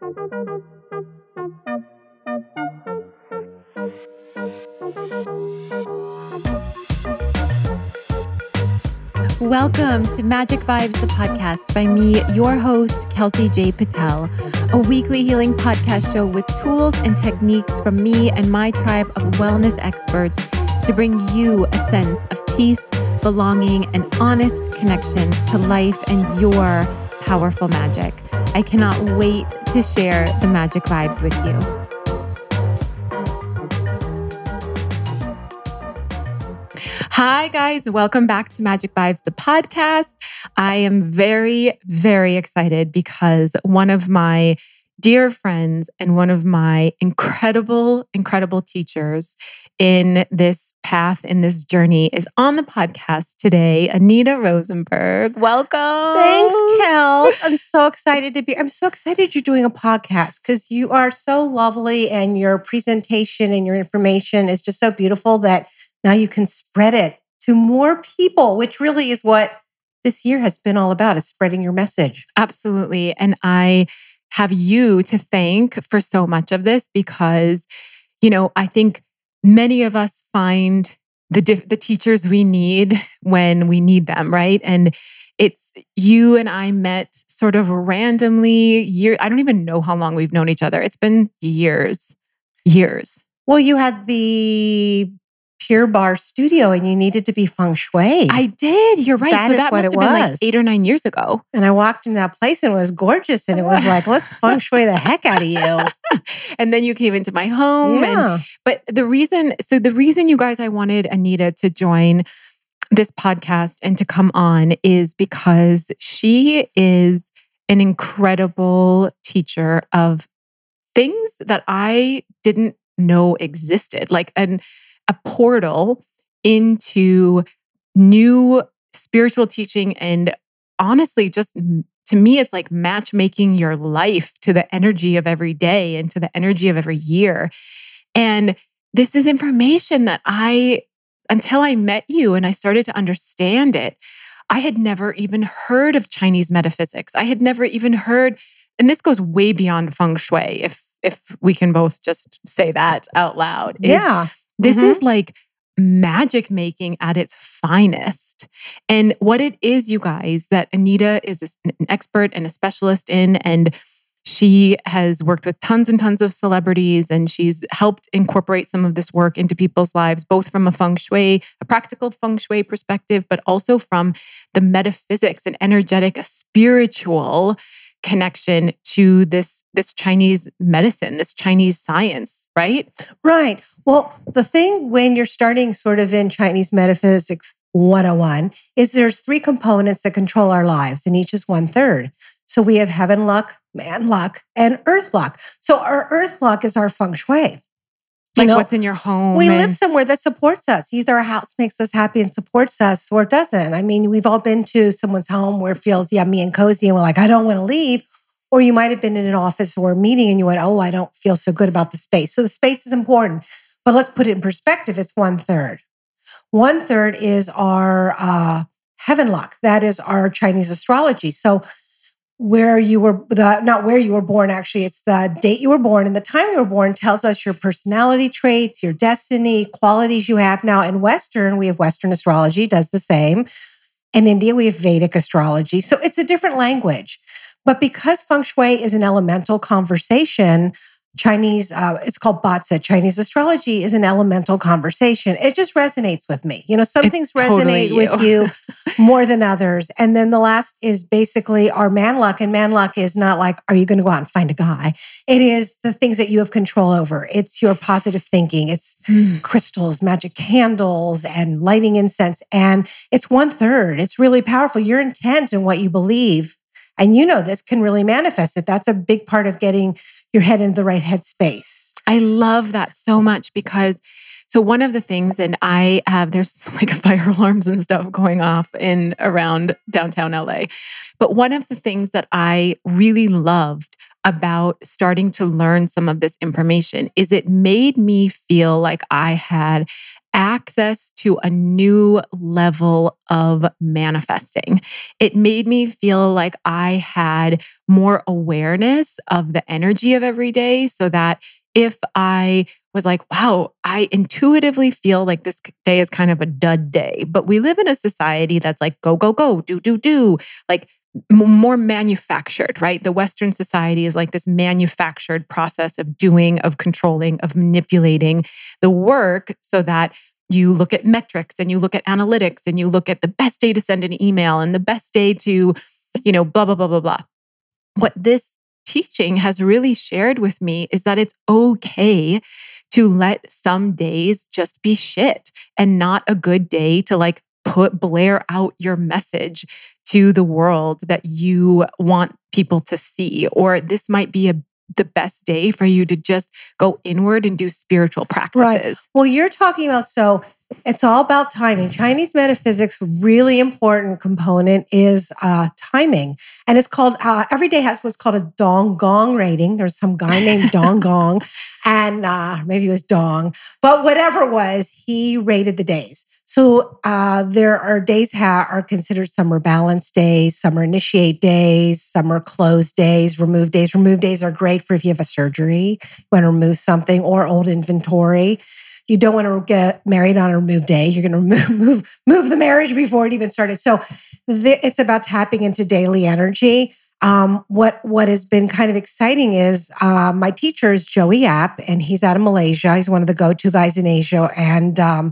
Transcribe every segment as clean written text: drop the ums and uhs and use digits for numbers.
Welcome to Magic Vibes, the podcast by me, your host, Kelsey J. Patel, a weekly healing podcast show with tools and techniques from me and my tribe of wellness experts to bring you a sense of peace, belonging, and honest connection to life and your powerful magic. I cannot wait to share the magic vibes with you. Hi, guys. Welcome back to Magic Vibes, the podcast. I am very, very excited because one of my dear friends and one of my incredible teachers in this path, in this journey, is on the podcast today. Anita Rosenberg, welcome. Thanks, Kels. I'm so excited to be. I'm so excited you're doing a podcast because you are so lovely and your presentation and your information is just so beautiful that now you can spread it to more people, which really is what this year has been all about, is spreading your message. Absolutely. And I have you to thank for so much of this because, I think many of us find the teachers we need when we need them, right? And it's you and I met sort of randomly. I don't even know how long we've known each other. It's been years. Well, you had the Pure Barre studio and you needed to be feng shui. I did. You're right. That so is that what must it have been was. like 8 or 9 years ago. And I walked into that place and it was gorgeous. And it was like, let's feng shui the heck out of you. And then you came into my home. Yeah. But the reason you guys, I wanted Anita to join this podcast and to come on is because she is an incredible teacher of things that I didn't know existed, like a portal into new spiritual teaching. And honestly, just to me, it's like matchmaking your life to the energy of every day and to the energy of every year. And this is information that until I met you and I started to understand it, I had never even heard of Chinese metaphysics. I had never even heard, and this goes way beyond feng shui, if we can both just say that out loud. This is like magic making at its finest. And what it is, you guys, that Anita is an expert and a specialist in, and she has worked with tons and tons of celebrities, and she's helped incorporate some of this work into people's lives, both from a practical feng shui perspective, but also from the metaphysics and energetic, a spiritual connection to this Chinese medicine, this Chinese science, right? Right. Well, the thing when you're starting sort of in Chinese metaphysics 101 is there's 3 components that control our lives, and each is 1/3. So we have heaven luck, man luck, and earth luck. So our earth luck is our feng shui. Like what's in your home. We live somewhere that supports us. Either our house makes us happy and supports us or it doesn't. I mean, we've all been to someone's home where it feels yummy and cozy and we're like, I don't want to leave. Or you might have been in an office or a meeting and you went, oh, I don't feel so good about the space. So the space is important. But let's put it in perspective. It's 1/3. 1/3 is our heaven luck. That is our Chinese astrology. So not where you were born, actually, it's the date you were born and the time you were born tells us your personality traits, your destiny, qualities you have. Now in Western, we have Western astrology, does the same. In India, we have Vedic astrology. So it's a different language. But because feng shui is an elemental conversation, Chinese, it's called Batsa. Chinese astrology is an elemental conversation. It just resonates with me. Some things resonate with you more than others. And then the last is basically our man luck. And man luck is not like, are you going to go out and find a guy? It is the things that you have control over. It's your positive thinking. It's crystals, magic candles, and lighting incense. And it's 1/3. It's really powerful. Your intent and what you believe, and this can really manifest it. That's a big part of getting your head into the right headspace. I love that so much because one of the things, and there's like fire alarms and stuff going off around downtown LA. But one of the things that I really loved about starting to learn some of this information is it made me feel like I had access to a new level of manifesting. It made me feel like I had more awareness of the energy of every day, so that if I was like, wow, I intuitively feel like this day is kind of a dud day. But we live in a society that's like, go, go, go, do, like more manufactured, right? The Western society is like this manufactured process of doing, of controlling, of manipulating the work so that you look at metrics and you look at analytics and you look at the best day to send an email and the best day to, blah, blah, blah, blah, blah. What this teaching has really shared with me is that it's okay to let some days just be shit and not a good day to like blare out your message to the world that you want people to see. Or this might be the best day for you to just go inward and do spiritual practices. Right. Well, you're talking about, so it's all about timing. Chinese metaphysics, really important component is timing. And it's called, every day has what's called a Dong Gong rating. There's some guy named Dong Gong, and maybe it was Dong, but whatever it was, he rated the days. So there are days are considered, some are balance days, some are initiate days, some are close days, remove days. Remove days are great for if you have a surgery, you want to remove something, or old inventory. You don't want to get married on a remove day. You're going to move the marriage before it even started. So it's about tapping into daily energy. What has been kind of exciting is my teacher is Joey Yap, and he's out of Malaysia. He's one of the go-to guys in Asia. And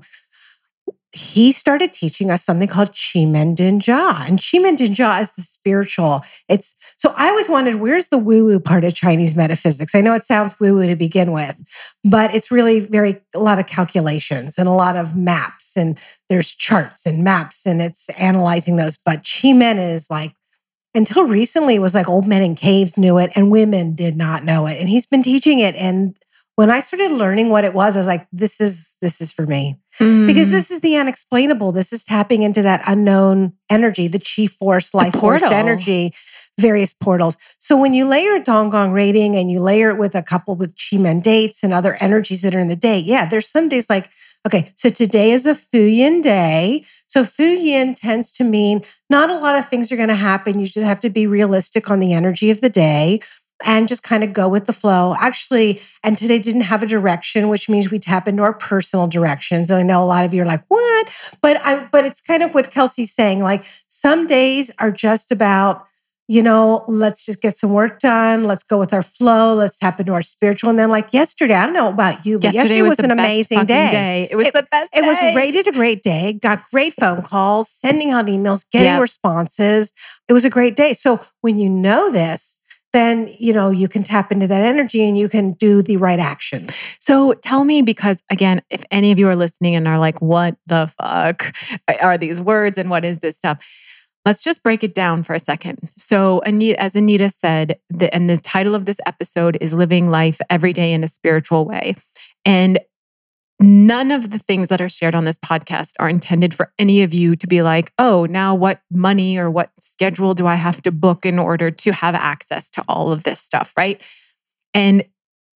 he started teaching us something called Qimen Dinjia. And Qimen Dinjia is the spiritual. So I always wondered, where's the woo-woo part of Chinese metaphysics? I know it sounds woo-woo to begin with, but it's really a lot of calculations and a lot of maps, and there's charts and maps, and it's analyzing those. But Qimen is like, until recently, it was like old men in caves knew it and women did not know it. And he's been teaching it. And when I started learning what it was, I was like, this is for me. Because this is the unexplainable. This is tapping into that unknown energy, the chi force, life force energy, various portals. So when you layer a Dong Gong rating and you layer it with a couple with Qimen dates and other energies that are in the day, there's some days like, okay, so today is a Fu Yin day. So Fu Yin tends to mean not a lot of things are going to happen. You just have to be realistic on the energy of the day and just kind of go with the flow. Actually, and today didn't have a direction, which means we tap into our personal directions. And I know a lot of you are like, what? But it's kind of what Kelsey's saying. Like some days are just about, let's just get some work done. Let's go with our flow. Let's tap into our spiritual. And then like yesterday, I don't know about you, but yesterday was an amazing day. It was the best day. It was rated a great day. Got great phone calls, sending out emails, getting responses. It was a great day. So when you know this, then, you can tap into that energy and you can do the right action. So tell me, because again, if any of you are listening and are like, what the fuck are these words and what is this stuff? Let's just break it down for a second. So as Anita said, and the title of this episode is Living Life Every Day in a Spiritual Way. And none of the things that are shared on this podcast are intended for any of you to be like, oh, now what money or what schedule do I have to book in order to have access to all of this stuff, right? And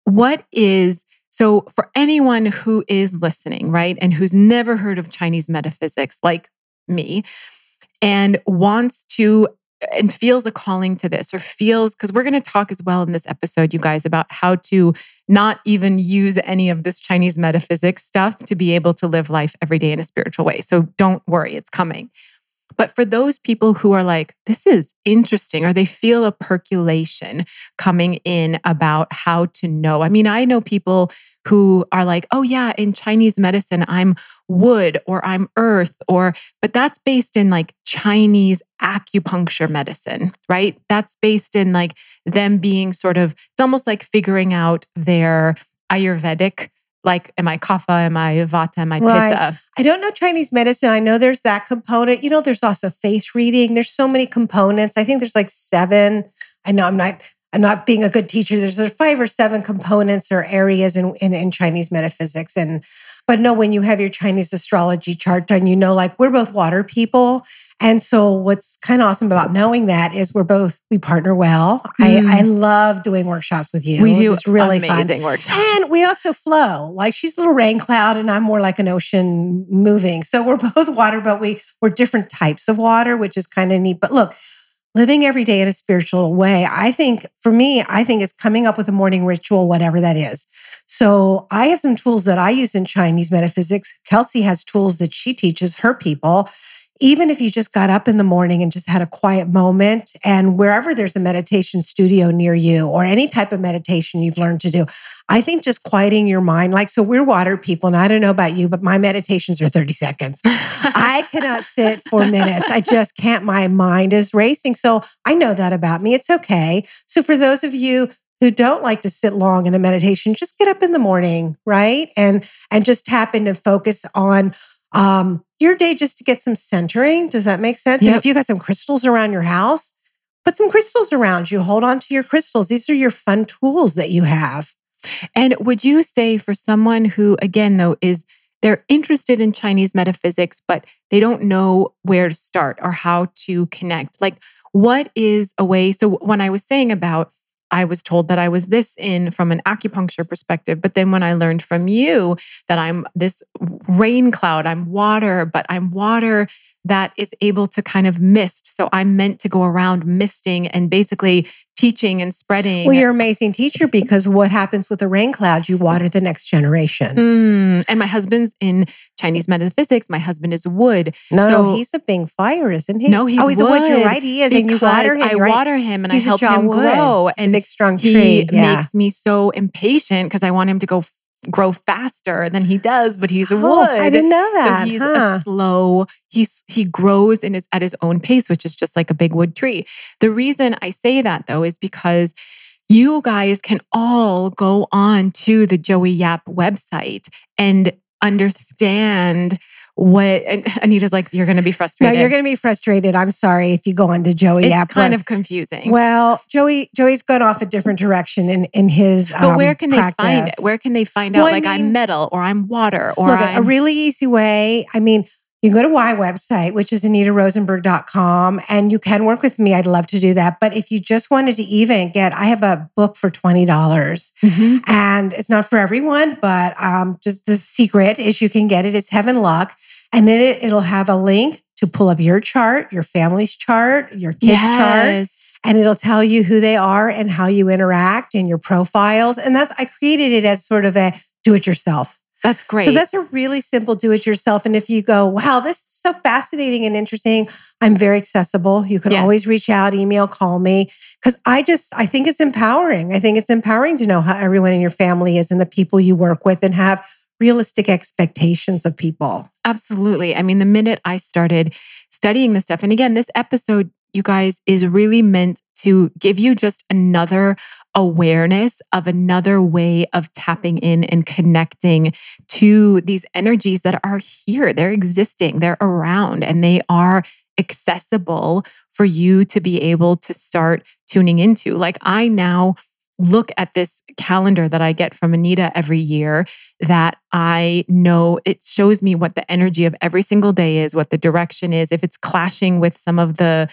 so for anyone who is listening, right, and who's never heard of Chinese metaphysics like me, and wants to and feels a calling to this, or feels, because we're going to talk as well in this episode, you guys, about how to not even use any of this Chinese metaphysics stuff to be able to live life every day in a spiritual way. So don't worry, it's coming. But for those people who are like, this is interesting, or they feel a percolation coming in about how to know. I mean, I know people who are like, oh yeah, in Chinese medicine, I'm wood or I'm earth, but that's based in like Chinese acupuncture medicine, right? That's based in like them being sort of, it's almost like figuring out their Ayurvedic, like, am I kapha, am I vata, am I pitta? Right. I don't know Chinese medicine. I know there's that component. There's also face reading. There's so many components. I think there's like 7. I know I'm not being a good teacher. There's 5 or 7 components or areas in Chinese metaphysics. But no, when you have your Chinese astrology chart done, like we're both water people. And so what's kind of awesome about knowing that is we partner well. I love doing workshops with you. We do It's really amazing fun. workshops. And we also flow. Like she's a little rain cloud and I'm more like an ocean moving. So we're both water, but we're different types of water, which is kind of neat. But look, living every day in a spiritual way, I think it's coming up with a morning ritual, whatever that is. So I have some tools that I use in Chinese metaphysics. Kelsey has tools that she teaches her people. Even if you just got up in the morning and just had a quiet moment, and wherever there's a meditation studio near you or any type of meditation you've learned to do, I think just quieting your mind, so we're water people, and I don't know about you, but my meditations are 30 seconds. I cannot sit for minutes. I just can't. My mind is racing. So I know that about me. It's okay. So for those of you who don't like to sit long in a meditation, just get up in the morning, right? And just tap in and focus on your day just to get some centering. Does that make sense? Yep. And if you got some crystals around your house, put some crystals around you. Hold on to your crystals. These are your fun tools that you have. And would you say for someone who, again, though, they're interested in Chinese metaphysics, but they don't know where to start or how to connect, what is a way? So when I was saying about, I was told that I was this from an acupuncture perspective, but then when I learned from you that I'm this rain cloud, I'm water, but I'm water that is able to kind of mist. So I'm meant to go around misting and basically teaching and spreading. Well, you're an amazing teacher because what happens with a rain cloud, you water the next generation. And my husband's in Chinese metaphysics. My husband is wood. No, he's a Bing fire, isn't he? No, he's he's wood. A wood. You're right, he is. And you water him. I water him and he's I help him grow. And a big, strong tree. He makes me so impatient because I want him to grow faster than he does, but he's a wood. I didn't know that. So he's a slow, he grows at his own pace, which is just like a big wood tree. The reason I say that though is because you guys can all go on to the Joey Yap website and understand what, and Anita's like, you're going to be frustrated. No, you're going to be frustrated. I'm sorry if you go on to Joey Yap. It's kind of confusing. Well, Joey's gone off a different direction in his But where can practice. they find it? Where can they find out? I'm metal or I'm water or a really easy way. You can go to my website, which is AnitaRosenberg.com, and you can work with me. I'd love to do that. But if you just wanted to I have a book for $20 and it's not for everyone, but just the secret is you can get it. It's Heaven Luck. And then it'll have a link to pull up your chart, your family's chart, your kids' chart. And it'll tell you who they are and how you interact and your profiles. And I created it as sort of a do-it-yourself. That's great. So that's a really simple do-it-yourself. And if you go, wow, this is so fascinating and interesting, I'm very accessible. You can always reach out, email, call me. Because I think it's empowering. I think it's empowering to know how everyone in your family is and the people you work with and have realistic expectations of people. Absolutely. The minute I started studying this stuff, and again, this episode, you guys, is really meant to give you just another awareness of another way of tapping in and connecting to these energies that are here. They're existing, they're around, and they are accessible for you to be able to start tuning into. I now look at this calendar that I get from Anita every year that I know it shows me what the energy of every single day is, what the direction is, if it's clashing with some of the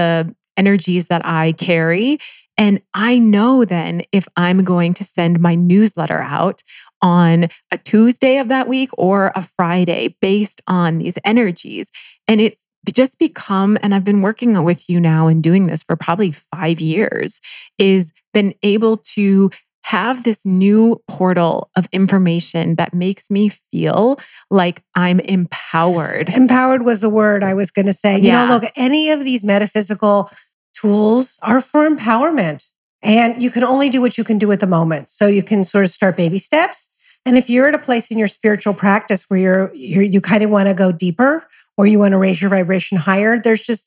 energies that I carry. And I know then if I'm going to send my newsletter out on a Tuesday of that week or a Friday based on these energies. And it's just become, and I've been working with you now and doing this for probably 5 years, is been able to have this new portal of information that makes me feel like I'm empowered. Empowered was the word I was going to say. Look, any of these metaphysical tools are for empowerment. And you can only do what you can do at the moment. So you can sort of start baby steps. And if you're at a place in your spiritual practice where you kind of want to go deeper, or you want to raise your vibration higher, there's just,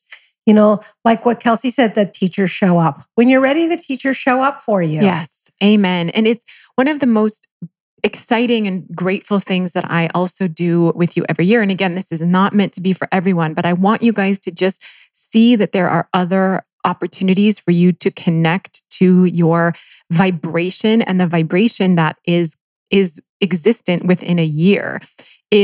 like what Kelsey said, the teachers show up. When you're ready, the teachers show up for you. Yes. Amen. And it's one of the most exciting and grateful things that I also do with you every year. And again, this is not meant to be for everyone, but I want you guys to just see that there are other opportunities for you to connect to your vibration, and the vibration that is existent within a year is,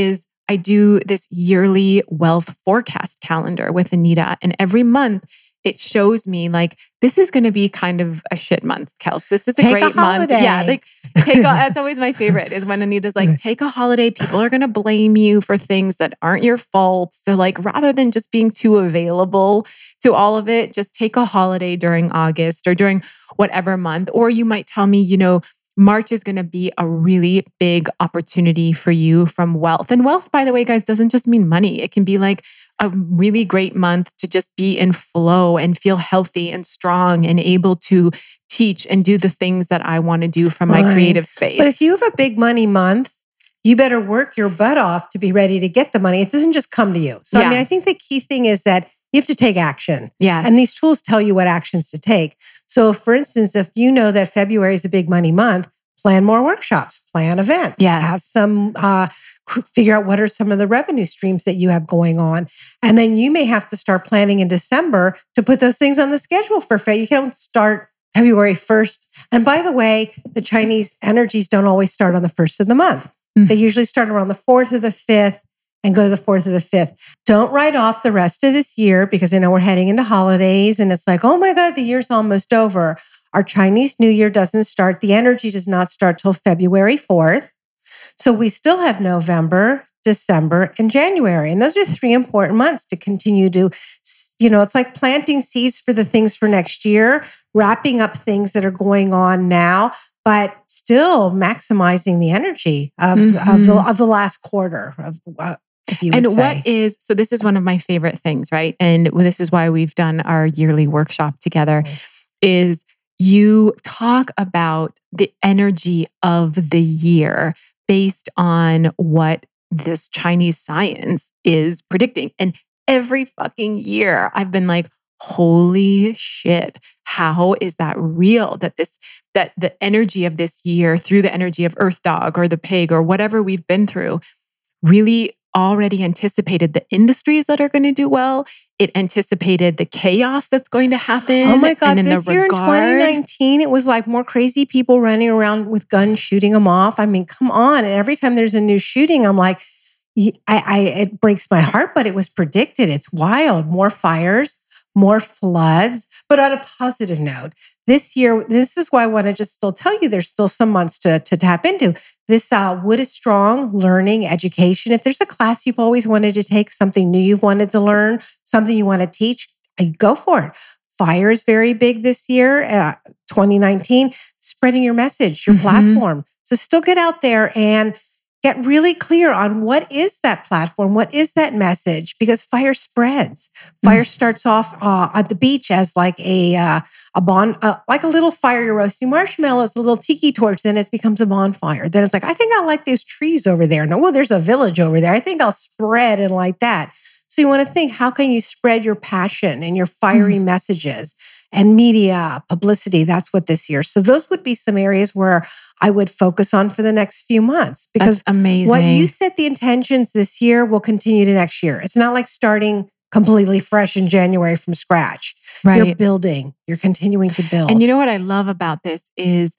I do this yearly wealth forecast calendar with Anita. And every month it shows me like, this is going to be kind of a shit month, Kels. This is a great month. Yeah. Like that's always my favorite is when Anita's like, take a holiday. People are going to blame you for things that aren't your fault. So like, rather than just being too available to all of it, just take a holiday during August or during whatever month. Or you might tell me, March is going to be a really big opportunity for you from wealth. And wealth, by the way, guys, doesn't just mean money. It can be like a really great month to just be in flow and feel healthy and strong and able to teach and do the things that I want to do from my creative space. But if you have a big money month, you better work your butt off to be ready to get the money. It doesn't just come to you. So, I think the key thing is that you have to take action. Yeah. And these tools tell you what actions to take. So for instance, if you know that February is a big money month, plan more workshops, plan events, have some, figure out what are some of the revenue streams that you have going on. And then you may have to start planning in December to put those things on the schedule for February. You can't start February 1st. And by the way, the Chinese energies don't always start on the 1st of the month. They usually start around the 4th or the 5th. And go to the 4th or the 5th. Don't write off the rest of this year because I know we're heading into holidays and it's like, oh my God, the year's almost over. Our Chinese New Year doesn't start. The energy does not start till February 4th. So we still have November, December, and January. And those are 3 important months to continue to, it's like planting seeds for the things for next year, wrapping up things that are going on now, but still maximizing the energy of the last quarter if you would say. So this is one of my favorite things, right? And this is why we've done our yearly workshop together, is you talk about the energy of the year based on what this Chinese science is predicting. And every fucking year I've been like, holy shit, how is that real? That the energy of this year through the energy of Earth Dog or the pig or whatever we've been through really already anticipated the industries that are going to do well. It anticipated the chaos that's going to happen. Oh my God, this year in 2019, it was like more crazy people running around with guns, shooting them off. I mean, come on. And every time there's a new shooting, I'm like, it breaks my heart, but it was predicted. It's wild. More fires, more floods. But on a positive note, this year, this is why I want to just still tell you there's still some months to tap into. This Wood is Strong learning education. If there's a class you've always wanted to take, something new you've wanted to learn, something you want to teach, go for it. Fire is very big this year, 2019, spreading your message, your platform. So still get out there and get really clear on what is that platform, what is that message, because fire spreads. Fire starts off at the beach as like a like a little fire. You're roasting marshmallows, a little tiki torch. Then it becomes a bonfire. Then it's like, I think I like those trees over there. No, well, there's a village over there. I think I'll spread and like that. So you want to think, how can you spread your passion and your fiery messages and media, publicity? That's what this year. So those would be some areas where I would focus on for the next few months. Because that's amazing. What you set the intentions this year will continue to next year. It's not like starting completely fresh in January from scratch. Right. You're building. You're continuing to build. And you know what I love about this is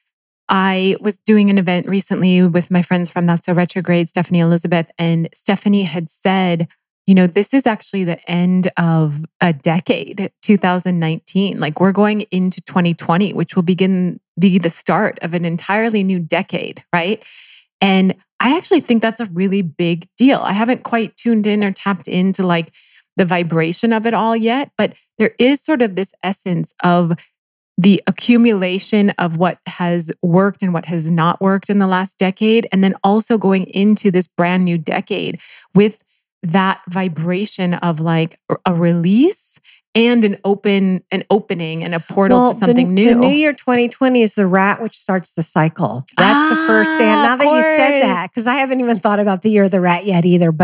I was doing an event recently with my friends from That's So Retrograde, Stephanie Elizabeth, and Stephanie had said, this is actually the end of a decade, 2019. Like we're going into 2020, which will be the start of an entirely new decade, right? And I actually think that's a really big deal. I haven't quite tuned in or tapped into like the vibration of it all yet, but there is sort of this essence of the accumulation of what has worked and what has not worked in the last decade. And then also going into this brand new decade with that vibration of like a release and an opening and a portal to something new. The new year 2020 is the rat, which starts the cycle. That's the first stand. Now that you said that, because I haven't even thought about the year of the rat yet either, but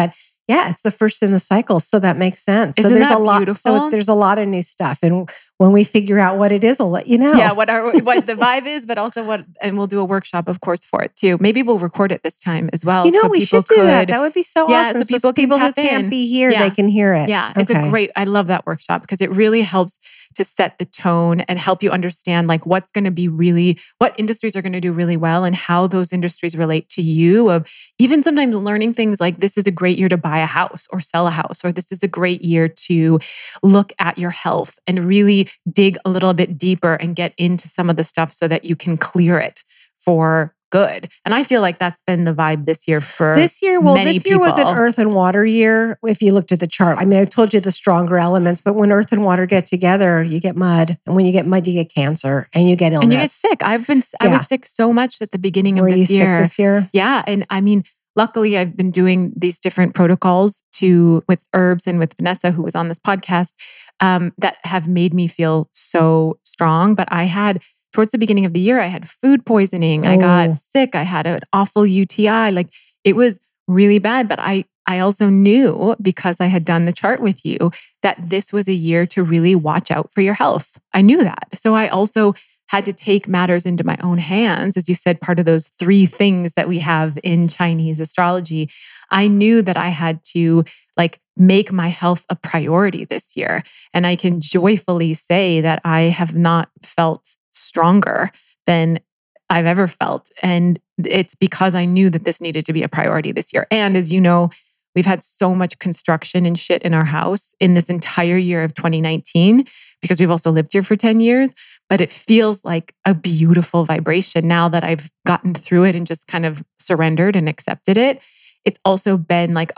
Yeah, it's the first in the cycle. So that makes sense. Isn't so there's that a lot. beautiful? So there's a lot of new stuff. And when we figure out what it is, I'll let you know. Yeah, what the vibe is, but also and we'll do a workshop, of course, for it too. Maybe we'll record it this time as well. We should do that. That would be so awesome. So people who can't be here, they can hear it. Yeah, it's I love that workshop because it really helps to set the tone and help you understand like what's going to be what industries are going to do really well and how those industries relate to you. Of even sometimes learning things like this is a great year to buy a house or sell a house, or this is a great year to look at your health and really dig a little bit deeper and get into some of the stuff so that you can clear it for good. And I feel like that's been the vibe this year for this year was an earth and water year. If you looked at the chart, I mean, I told you the stronger elements, but when earth and water get together, you get mud. And when you get mud, you get cancer and you get illness. And you get sick. I was sick so much at the beginning of this year. Were you sick this year? Yeah. And I mean, luckily I've been doing these different protocols with herbs and with Vanessa, who was on this podcast, that have made me feel so strong. But towards the beginning of the year, I had food poisoning. I got sick. I had an awful UTI. Like it was really bad. But I also knew, because I had done the chart with you, that this was a year to really watch out for your health. I knew that. So I also had to take matters into my own hands. As you said, part of those 3 things that we have in Chinese astrology, I knew that I had to make my health a priority this year. And I can joyfully say that I have not felt stronger than I've ever felt. And it's because I knew that this needed to be a priority this year. And as you know, we've had so much construction and shit in our house in this entire year of 2019, because we've also lived here for 10 years. But it feels like a beautiful vibration now that I've gotten through it and just kind of surrendered and accepted it. It's also been like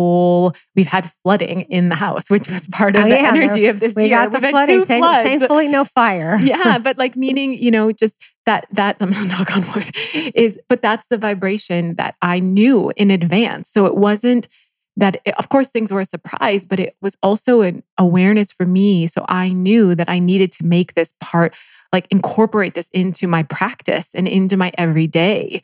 we've had flooding in the house, which was part of the energy of this year. We got the flooding. Thankfully, no fire. Yeah, but meaning, just that's, I'm knock on wood, but that's the vibration that I knew in advance. So it wasn't that, of course, things were a surprise, but it was also an awareness for me. So I knew that I needed to make this part, incorporate this into my practice and into my everyday,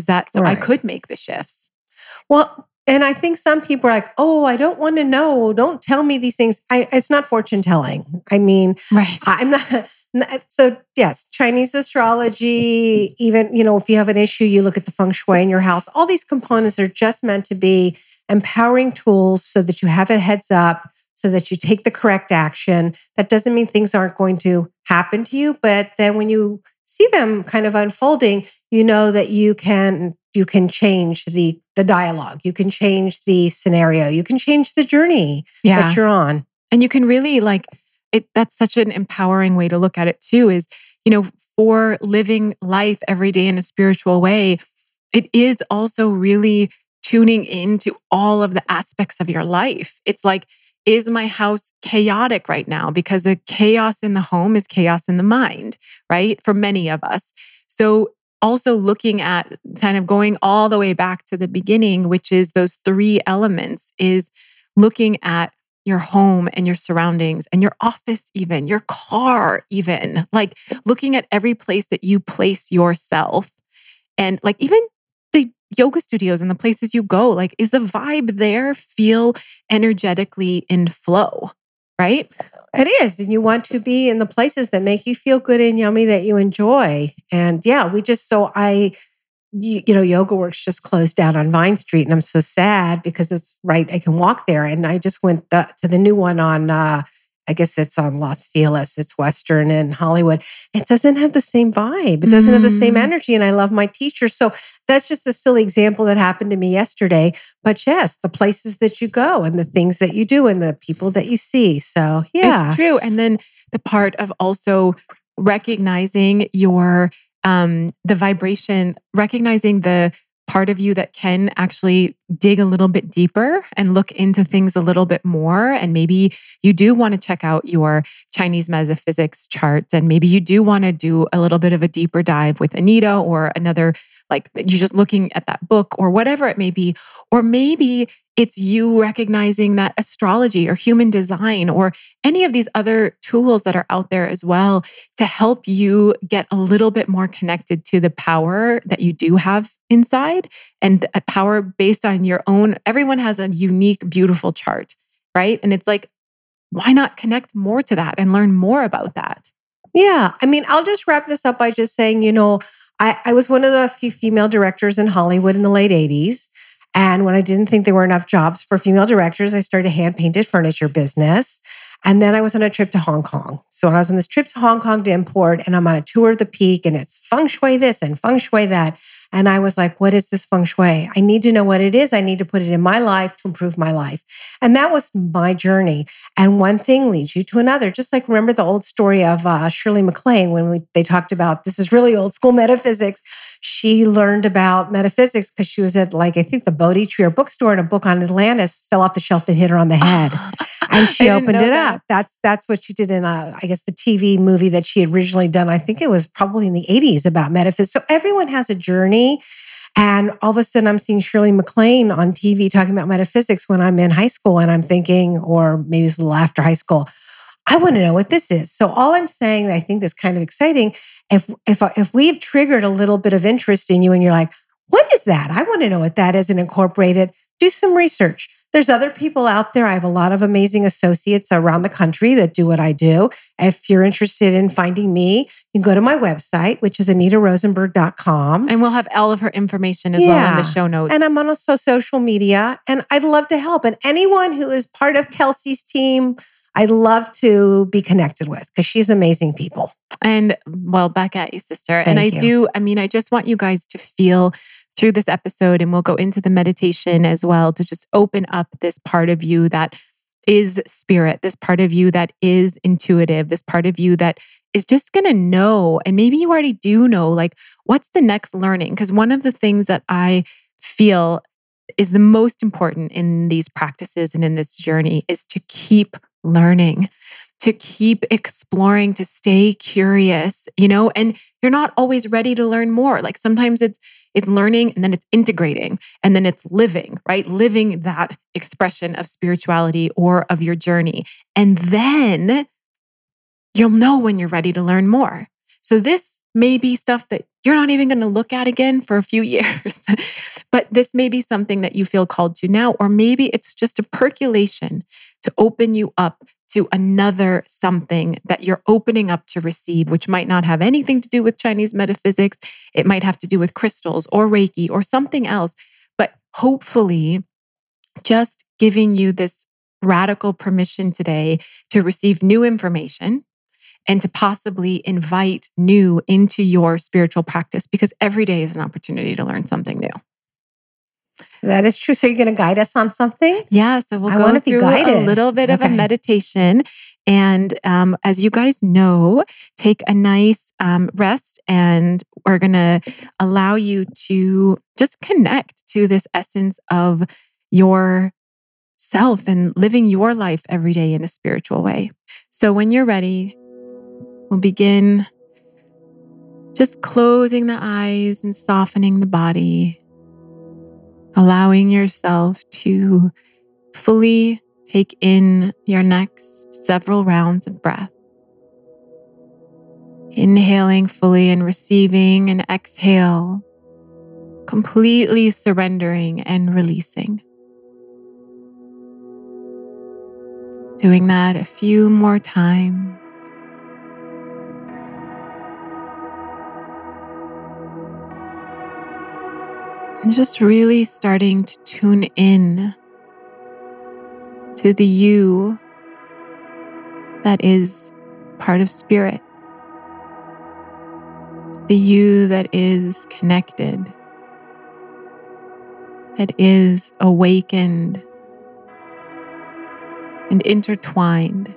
I could make the shifts. Well, and I think some people are like, oh, I don't want to know. Don't tell me these things. It's not fortune telling. I mean, right. I'm not. So yes, Chinese astrology, even, if you have an issue, you look at the feng shui in your house. All these components are just meant to be empowering tools so that you have a heads up, so that you take the correct action. That doesn't mean things aren't going to happen to you. But then when you see them kind of unfolding, you know that you can change the dialogue. You can change the scenario. You can change the journey that you're on. And you can really that's such an empowering way to look at it too, is, for living life every day in a spiritual way, it is also really tuning into all of the aspects of your life. It's like, is my house chaotic right now? Because the chaos in the home is chaos in the mind, right? For many of us. So also looking at kind of going all the way back to the beginning, which is those 3 elements, is looking at your home and your surroundings and your office, even your car, even looking at every place that you place yourself, and even the yoga studios and the places you go, is the vibe there feel energetically in flow, right? It is. And you want to be in the places that make you feel good and yummy, that you enjoy. And yeah, Yoga Works just closed down on Vine Street, and I'm so sad because it's right. I can walk there. And I just went to the new one on, I guess it's on Los Feliz. It's Western and Hollywood. It doesn't have the same vibe. It doesn't have the same energy. And I love my teacher. So that's just a silly example that happened to me yesterday. But yes, the places that you go and the things that you do and the people that you see. So yeah. It's true. And then the part of also recognizing the vibration, recognizing the part of you that can actually dig a little bit deeper and look into things a little bit more. And maybe you do want to check out your Chinese metaphysics charts. And maybe you do want to do a little bit of a deeper dive with Anita or another, you're just looking at that book or whatever it may be. Or maybe It's you recognizing that astrology or human design or any of these other tools that are out there as well to help you get a little bit more connected to the power that you do have inside, and a power based on your own. Everyone has a unique, beautiful chart, right? And it's like, why not connect more to that and learn more about that? Yeah. I mean, I'll just wrap this up by just saying, I was one of the few female directors in Hollywood in the late 80s. And when I didn't think there were enough jobs for female directors, I started a hand painted furniture business. And then I was on a trip to Hong Kong. So I was on this trip to Hong Kong to import, and I'm on a tour of the peak, and it's feng shui this and feng shui that. And I was like, what is this feng shui? I need to know what it is. I need to put it in my life to improve my life. And that was my journey. And one thing leads you to another. Just like, remember the old story of Shirley MacLaine when they talked about, this is really old school metaphysics. She learned about metaphysics because she was at, like, I think the Bodhi Tree or bookstore, and a book on Atlantis fell off the shelf and hit her on the head. And she opened it up. That's what she did in, I guess, the TV movie that she had originally done. I think it was probably in the 80s about metaphysics. So everyone has a journey. And all of a sudden, I'm seeing Shirley MacLaine on TV talking about metaphysics when I'm in high school. And I'm thinking, or maybe it's a little after high school, I want to know what this is. So all I'm saying that I think is kind of exciting, if we've triggered a little bit of interest in you and you're like, what is that? I want to know what that is, and incorporate it. Do some research. There's other people out there. I have a lot of amazing associates around the country that do what I do. If you're interested in finding me, you can go to my website, which is anitarosenberg.com. And we'll have all of her information as well in the show notes. And I'm on also social media, and I'd love to help. And anyone who is part of Kelsey's team, I'd love to be connected with, because she's amazing people. And well, back at you, sister. Thank you. I just want you guys to feel through this episode, and we'll go into the meditation as well, to just open up this part of you that is spirit, this part of you that is intuitive, this part of you that is just going to know. And maybe you already do know, like, what's the next learning? Because one of the things that I feel is the most important in these practices and in this journey is to keep learning, to keep exploring, to stay curious, and you're not always ready to learn more. Like, sometimes it's learning, and then it's integrating, and then it's living, right? Living that expression of spirituality or of your journey. And then you'll know when you're ready to learn more. So this may be stuff that you're not even going to look at again for a few years, but this may be something that you feel called to now, or maybe it's just a percolation to open you up to another something that you're opening up to receive, which might not have anything to do with Chinese metaphysics. It might have to do with crystals or Reiki or something else, but hopefully just giving you this radical permission today to receive new information and to possibly invite new into your spiritual practice, because every day is an opportunity to learn something new. That is true. So you're going to guide us on something? Yeah. So we'll go through a little bit of a meditation. And as you guys know, take a nice rest, and we're going to allow you to just connect to this essence of your self and living your life every day in a spiritual way. So when you're ready, we'll begin just closing the eyes and softening the body, allowing yourself to fully take in your next several rounds of breath. Inhaling fully and receiving, and exhale, completely surrendering and releasing. Doing that a few more times. And just really starting to tune in to the you that is part of spirit, the you that is connected, that is awakened and intertwined,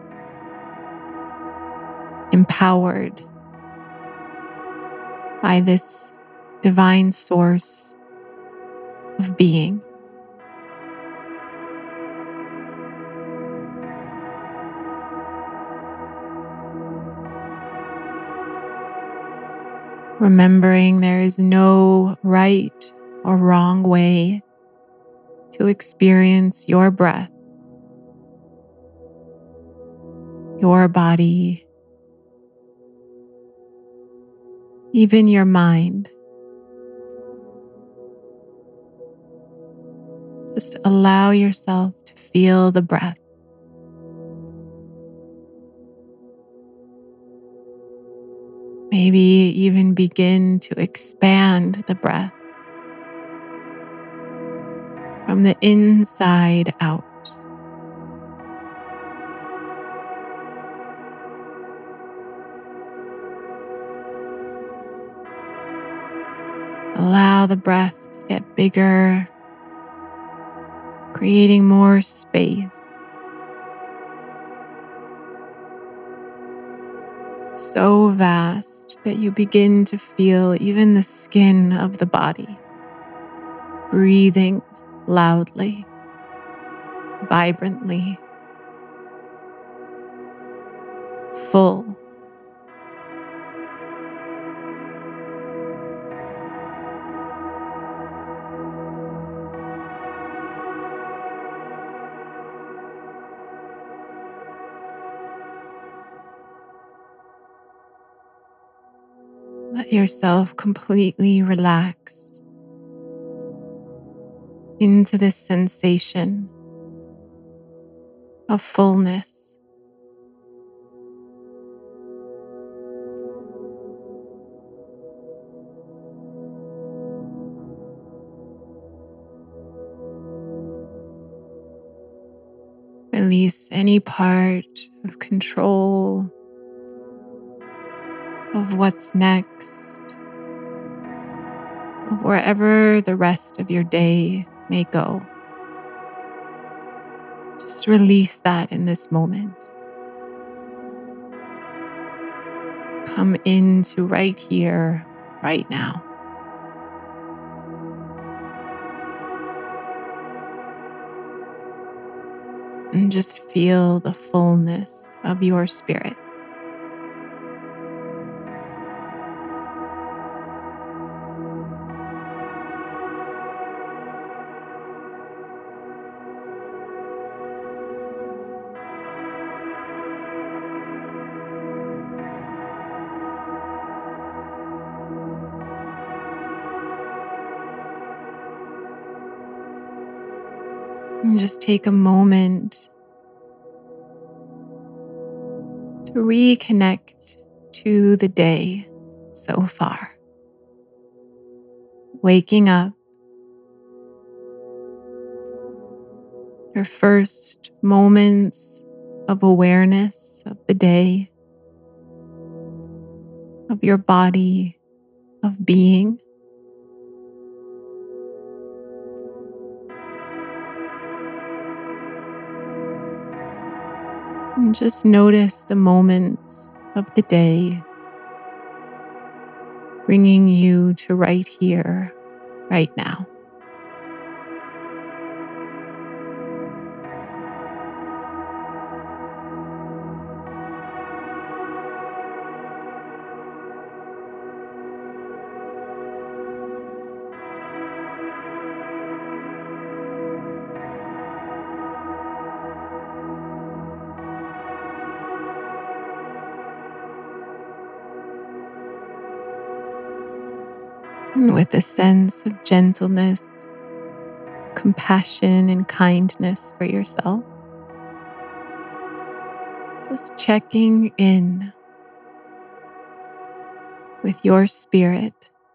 empowered by this divine source of being. Remembering there is no right or wrong way to experience your breath, your body, even your mind. Just allow yourself to feel the breath. Maybe even begin to expand the breath from the inside out. Allow the breath to get bigger, creating more space. So vast that you begin to feel even the skin of the body, breathing loudly, vibrantly, full. Let yourself completely relax into this sensation of fullness. Release any part of control of what's next, of wherever the rest of your day may go. Just release that in this moment. Come into right here, right now. And just feel the fullness of your spirit. And just take a moment to reconnect to the day so far. Waking up, your first moments of awareness of the day, of your body, of being. And just notice the moments of the day bringing you to right here, right now. And with a sense of gentleness, compassion, and kindness for yourself, just checking in with your spirit.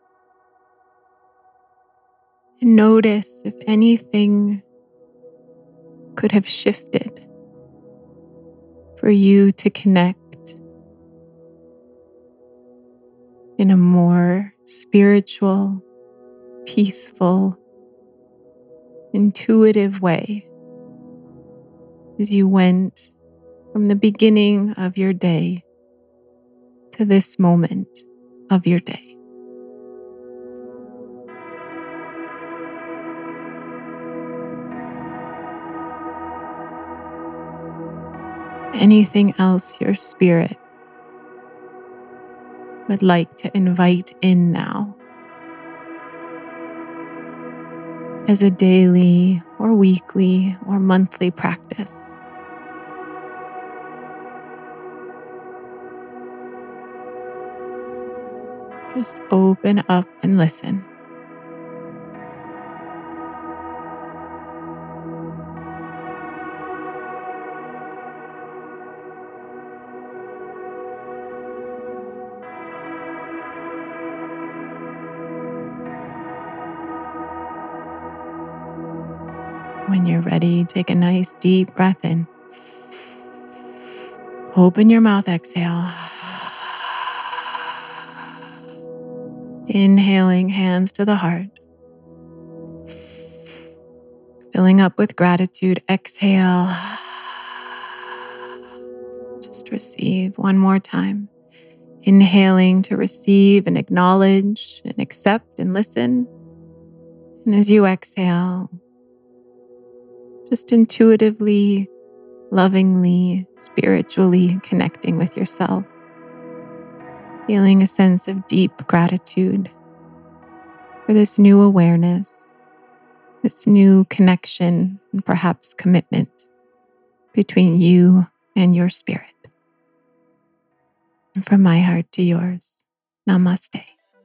And notice if anything could have shifted for you to connect in a more spiritual, peaceful, intuitive way as you went from the beginning of your day to this moment of your day. Anything else your spirit would like to invite in now, as a daily or weekly or monthly practice. Just open up and listen. When you're ready, take a nice deep breath in. Open your mouth, exhale. Inhaling, hands to the heart. Filling up with gratitude, exhale. Just receive one more time. Inhaling to receive and acknowledge and accept and listen. And as you exhale, just intuitively, lovingly, spiritually connecting with yourself. Feeling a sense of deep gratitude for this new awareness, this new connection, and perhaps commitment between you and your spirit. And from my heart to yours, namaste.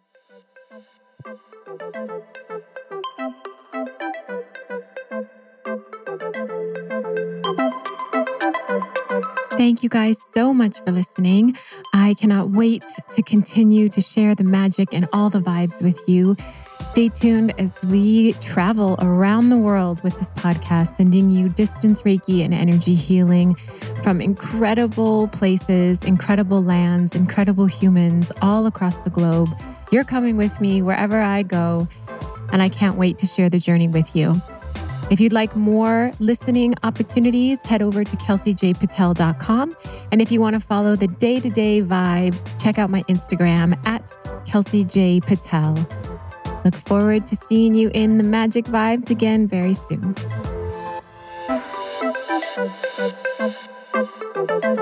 Thank you guys so much for listening. I cannot wait to continue to share the magic and all the vibes with you. Stay tuned as we travel around the world with this podcast, sending you distance Reiki and energy healing from incredible places, incredible lands, incredible humans all across the globe. You're coming with me wherever I go, and I can't wait to share the journey with you. If you'd like more listening opportunities, head over to kelseyjpatel.com. And if you want to follow the day-to-day vibes, check out my Instagram at kelseyjpatel. Look forward to seeing you in the magic vibes again very soon.